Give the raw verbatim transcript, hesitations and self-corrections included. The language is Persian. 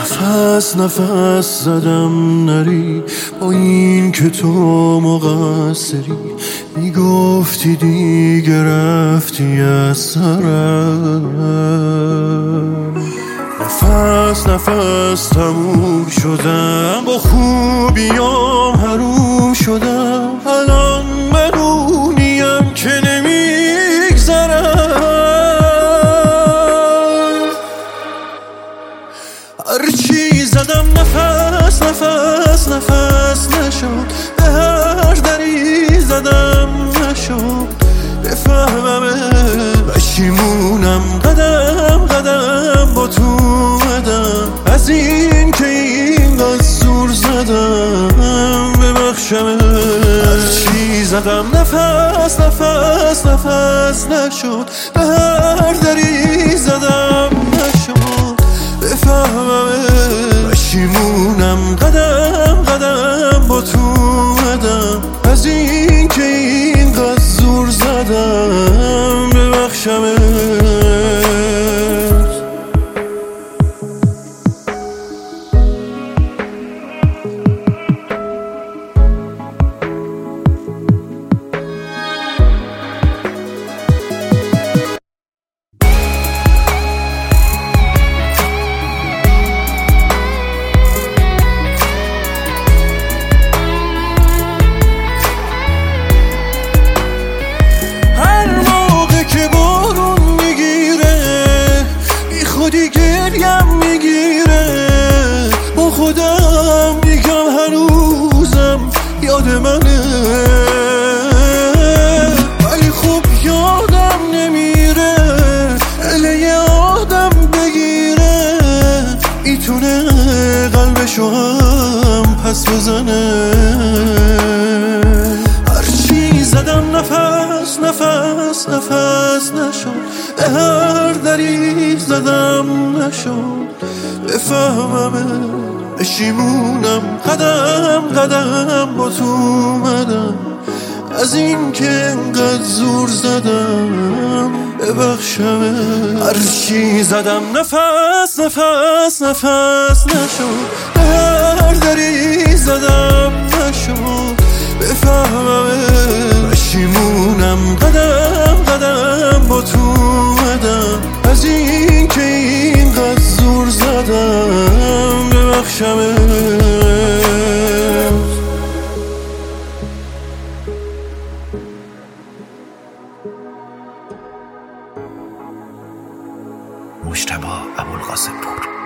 نفس نفس زدم نری با این که تو مقصری، میگفتی دیگه رفتی از سرم. نفس نفس تموم شدم، با خوبیام حروم شدم. الان من اونیم که نمیگذرم. هرچی زدم نفس نفس نفس نشد، به هر دری زدم نشد بفهممه. پشیمونم قدم قدم با تو مدم، از این که اینقدر زور زدم ببخشمه. هرچی زدم نفس نفس نفس نشد، به هر دری زدم نشد بفهممه. پشیمونم قدم قدم با تو مدم، از این که اینقدر زور زدم ببخشمه. خودی گریم میگیره، با خودم میگم هنوزم یاد منه. ولی خوب یادم نمیره، اله آدم بگیره میتونه قلبشو هم پس بزنه. هرچی زدم نفس نفس نفس نشد، به هر دری زدم نشد بفهممه. پشیمونم قدم قدم با تو مدم، از این که انقدر زور زدم ببخشمه. هرچی زدم نفس نفس نفس نشد، به هر دری زدم نشد بفهممه. پشیمونم قدم قدم با تو مدم، از این که اینقدر زور زدم ببخشمه. مجتبی ابوالقاسم پور.